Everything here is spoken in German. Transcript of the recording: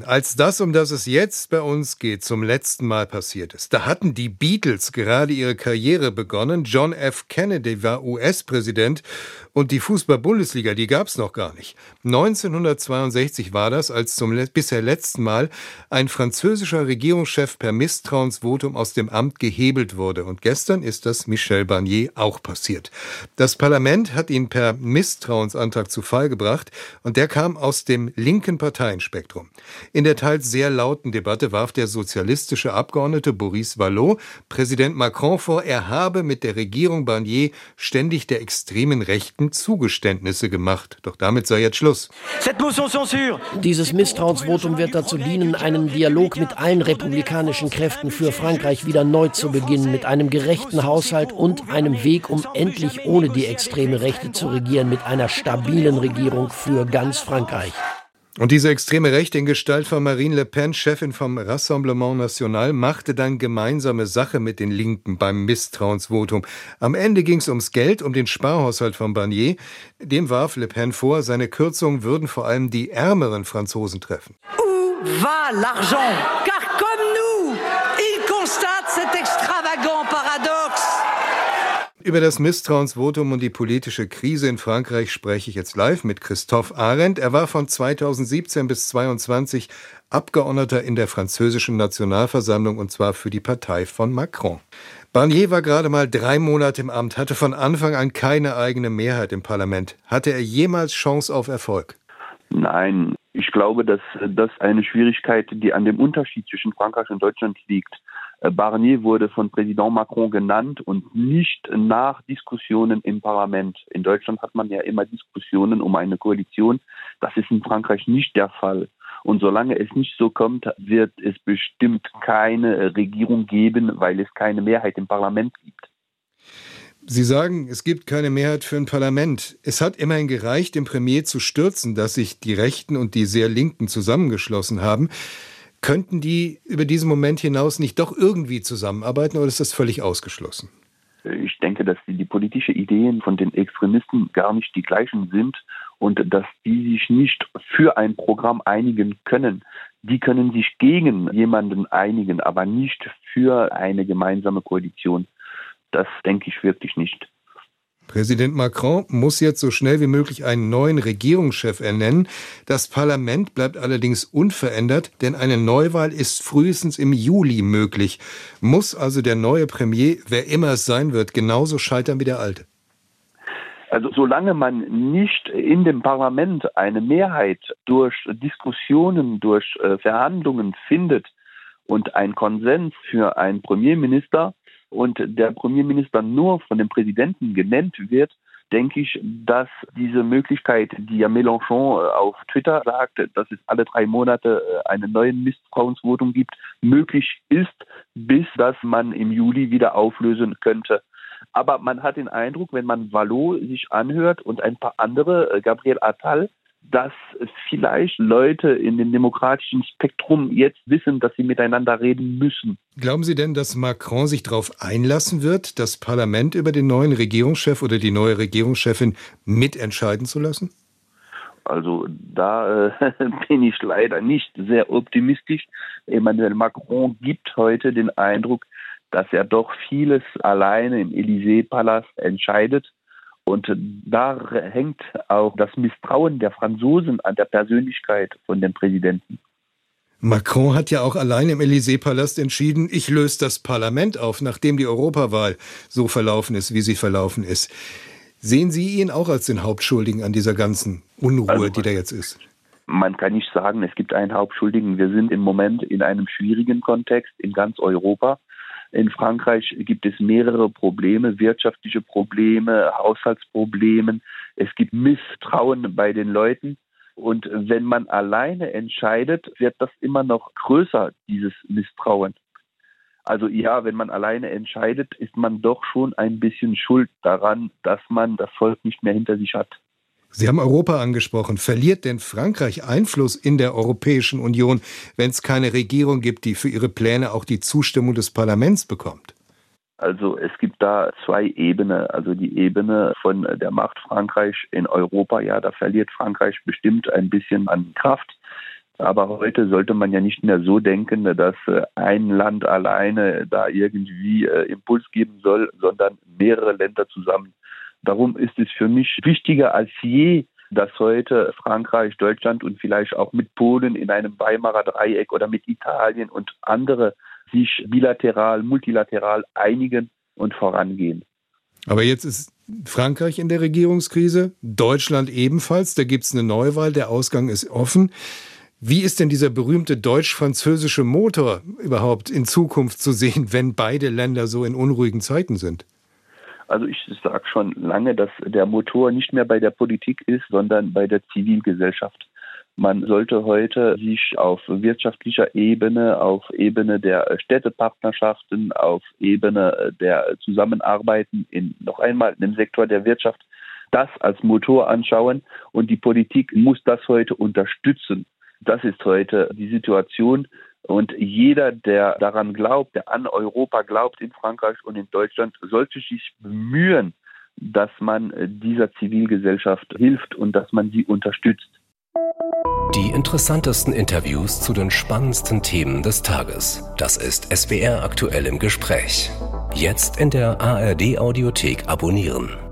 als das, um das es jetzt bei uns geht, zum letzten Mal passiert ist, da hatten die Beatles gerade ihre Karriere begonnen. John F. Kennedy war US-Präsident und die Fußball-Bundesliga, die gab es noch gar nicht. 1962 war das, als zum bisher letzten Mal ein französischer Regierungschef per Misstrauensvotum aus dem Amt gehebelt wurde. Und gestern ist das Michel Barnier auch passiert. Das Parlament hat ihn per Misstrauensantrag zu Fall gebracht und der kam aus dem linken Parteienspektrum. In der teils sehr lauten Debatte warf der sozialistische Abgeordnete Boris Vallaud Präsident Macron vor, er habe mit der Regierung Barnier ständig der extremen Rechten Zugeständnisse gemacht. Doch damit sei jetzt Schluss. Dieses Misstrauensvotum wird dazu dienen, einen Dialog mit allen republikanischen Kräften für Frankreich wieder neu zu beginnen, mit einem gerechten Haushalt und einem Weg, um endlich ohne die extreme Rechte zu regieren, mit einer stabilen Regierung für ganz Frankreich. Und diese extreme Rechte in Gestalt von Marine Le Pen, Chefin vom Rassemblement National, machte dann gemeinsame Sache mit den Linken beim Misstrauensvotum. Am Ende ging es ums Geld, um den Sparhaushalt von Barnier. Dem warf Le Pen vor, seine Kürzungen würden vor allem die ärmeren Franzosen treffen. Où va l'argent? Car comme nous, il constate cet extravagant paradoxe. Über das Misstrauensvotum und die politische Krise in Frankreich spreche ich jetzt live mit Christophe Arend. Er war von 2017 bis 2022 Abgeordneter in der französischen Nationalversammlung und zwar für die Partei von Macron. Barnier war gerade mal 3 Monate im Amt, hatte von Anfang an keine eigene Mehrheit im Parlament. Hatte er jemals Chance auf Erfolg? Nein, ich glaube, dass das eine Schwierigkeit, die an dem Unterschied zwischen Frankreich und Deutschland liegt. Barnier wurde von Präsident Macron genannt und nicht nach Diskussionen im Parlament. In Deutschland hat man ja immer Diskussionen um eine Koalition. Das ist in Frankreich nicht der Fall. Und solange es nicht so kommt, wird es bestimmt keine Regierung geben, weil es keine Mehrheit im Parlament gibt. Sie sagen, es gibt keine Mehrheit für ein Parlament. Es hat immerhin gereicht, den Premier zu stürzen, dass sich die Rechten und die sehr Linken zusammengeschlossen haben. Könnten die über diesen Moment hinaus nicht doch irgendwie zusammenarbeiten oder ist das völlig ausgeschlossen? Ich denke, dass die politischen Ideen von den Extremisten gar nicht die gleichen sind und dass die sich nicht für ein Programm einigen können. Die können sich gegen jemanden einigen, aber nicht für eine gemeinsame Koalition. Das denke ich wirklich nicht. Präsident Macron muss jetzt so schnell wie möglich einen neuen Regierungschef ernennen. Das Parlament bleibt allerdings unverändert, denn eine Neuwahl ist frühestens im Juli möglich. Muss also der neue Premier, wer immer es sein wird, genauso scheitern wie der alte? Also solange man nicht in dem Parlament eine Mehrheit durch Diskussionen, durch Verhandlungen findet und einen Konsens für einen Premierminister, und der Premierminister nur von dem Präsidenten genannt wird, denke ich, dass diese Möglichkeit, die ja Mélenchon auf Twitter sagt, dass es alle 3 Monate einen neuen Misstrauensvotum gibt, möglich ist, bis dass man im Juli wieder auflösen könnte. Aber man hat den Eindruck, wenn man Vallaud sich anhört und ein paar andere, Gabriel Attal, dass vielleicht Leute in dem demokratischen Spektrum jetzt wissen, dass sie miteinander reden müssen. Glauben Sie denn, dass Macron sich darauf einlassen wird, das Parlament über den neuen Regierungschef oder die neue Regierungschefin mitentscheiden zu lassen? Also da bin ich leider nicht sehr optimistisch. Emmanuel Macron gibt heute den Eindruck, dass er doch vieles alleine im Élysée-Palast entscheidet. Und da hängt auch das Misstrauen der Franzosen an der Persönlichkeit von dem Präsidenten. Macron hat ja auch allein im Élysée-Palast entschieden, ich löse das Parlament auf, nachdem die Europawahl so verlaufen ist, wie sie verlaufen ist. Sehen Sie ihn auch als den Hauptschuldigen an dieser ganzen Unruhe, die da jetzt ist? Man kann nicht sagen, es gibt einen Hauptschuldigen. Wir sind im Moment in einem schwierigen Kontext in ganz Europa. In Frankreich gibt es mehrere Probleme, wirtschaftliche Probleme, Haushaltsprobleme. Es gibt Misstrauen bei den Leuten. Und wenn man alleine entscheidet, wird das immer noch größer, dieses Misstrauen. Also ja, wenn man alleine entscheidet, ist man doch schon ein bisschen schuld daran, dass man das Volk nicht mehr hinter sich hat. Sie haben Europa angesprochen. Verliert denn Frankreich Einfluss in der Europäischen Union, wenn es keine Regierung gibt, die für ihre Pläne auch die Zustimmung des Parlaments bekommt? Also es gibt da 2 Ebenen. Also die Ebene von der Macht Frankreich in Europa, ja, da verliert Frankreich bestimmt ein bisschen an Kraft. Aber heute sollte man ja nicht mehr so denken, dass ein Land alleine da irgendwie Impuls geben soll, sondern mehrere Länder zusammen. Darum ist es für mich wichtiger als je, dass heute Frankreich, Deutschland und vielleicht auch mit Polen in einem Weimarer Dreieck oder mit Italien und andere sich bilateral, multilateral einigen und vorangehen. Aber jetzt ist Frankreich in der Regierungskrise, Deutschland ebenfalls, da gibt es eine Neuwahl, der Ausgang ist offen. Wie ist denn dieser berühmte deutsch-französische Motor überhaupt in Zukunft zu sehen, wenn beide Länder so in unruhigen Zeiten sind? Also ich sage schon lange, dass der Motor nicht mehr bei der Politik ist, sondern bei der Zivilgesellschaft. Man sollte heute sich auf wirtschaftlicher Ebene, auf Ebene der Städtepartnerschaften, auf Ebene der Zusammenarbeiten noch einmal im Sektor der Wirtschaft das als Motor anschauen und die Politik muss das heute unterstützen. Das ist heute die Situation und jeder, der daran glaubt, der an Europa glaubt in Frankreich und in Deutschland, sollte sich bemühen, dass man dieser Zivilgesellschaft hilft und dass man sie unterstützt. Die interessantesten Interviews zu den spannendsten Themen des Tages. Das ist SWR aktuell im Gespräch. Jetzt in der ARD Audiothek abonnieren.